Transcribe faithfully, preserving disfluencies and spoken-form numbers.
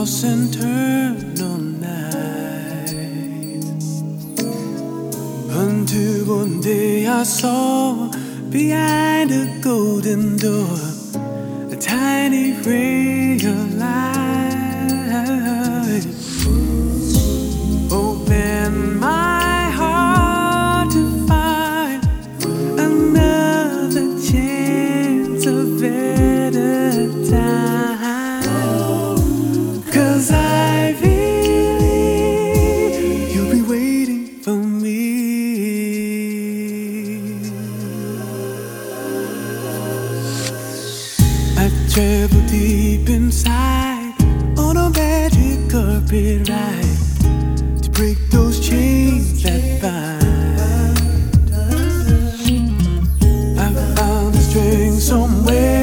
lost eternal night. Until one day I saw behind a golden door a tiny ray of light. Open my heart to find another chance of better time. 'Cause I believe you'll be waiting for me. I've traveled deep inside on a magic carpet ride to break those chains that bind. I found the strength somewhere